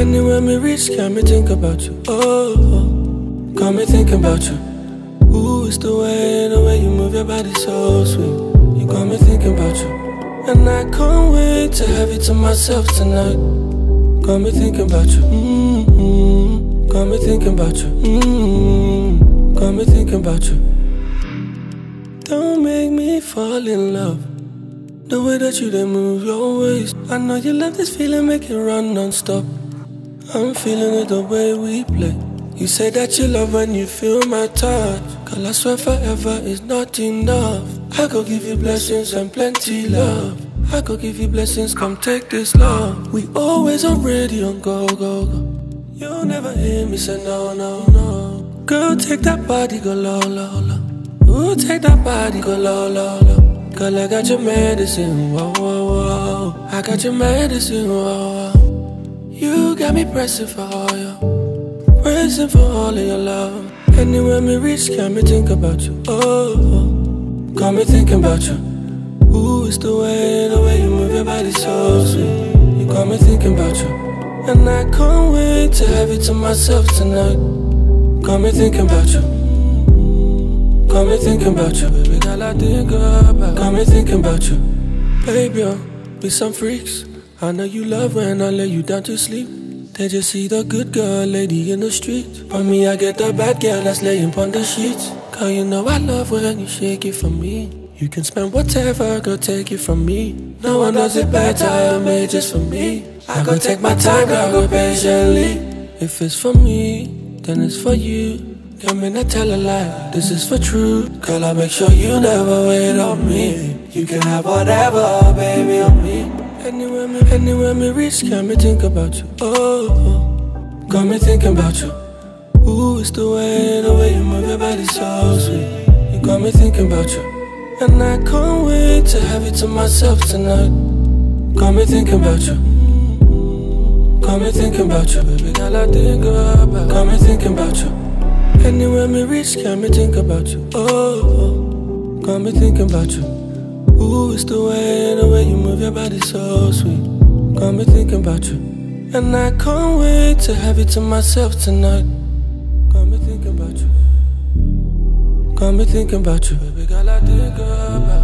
Anywhere me reach, got me think about you. Oh, got me thinking about you. Ooh, it's the way you move your body so sweet. You got me thinking about you. And I can't wait to have you to myself tonight. Got me thinking about you. Got me thinking about you. Got me thinking about you. Don't make me fall in love. The way that you then move your waist. I know you love this feeling, make it run non-stop. I'm feeling it the way we play. You say that you love when you feel my touch. Girl, I swear forever is not enough. I go give you blessings and plenty love. I go give you blessings, come take this love. We always already on go, go, go. You'll never hear me say no, no, no. Girl, take that body, go low, low, low. Ooh, take that body, go low, low, low. Girl, I got your medicine, whoa, whoa, whoa. I got your medicine, whoa, whoa. You got me pressing for all you, pressing for all of your love. Anywhere me reach, got me think about you. Oh, got me thinking about you. Ooh, it's the way you move your body so sweet. You got me thinking about you. And I can't wait to have you to myself tonight. Got me thinking about you. Got me thinking about you. Baby girl, I think about. Got me thinking about you. Baby, be some freaks. I know you love when I lay you down to sleep. They just see the good girl lady in the street. But me, I get the bad girl that's laying upon the sheets. Girl, you know I love when you shake it for me. You can spend whatever, girl, take it from me. No one does it better, I made just for me. I go take my time, girl, go patiently. If it's for me, then it's for you. Girl, me not tell a lie, this is for true. Girl, I make sure you never wait on me. You can have whatever, baby, on me. Anywhere me reach, got me think about you. Oh, got me thinking about you. Ooh, it's the way you move your body so sweet. You got me thinking about you. And I can't wait to have you to myself tonight. Got me thinking about you. Got me thinking about you. Baby girl, I think about. Got me thinking about you. Anywhere me reach, got me think about you. Oh, got me thinking about you. Ooh, it's the way you move your body so sweet. Got me thinking about you. And I can't wait to have you to myself tonight. Got me thinking about you. Got me thinking about you. Baby girl, I think about.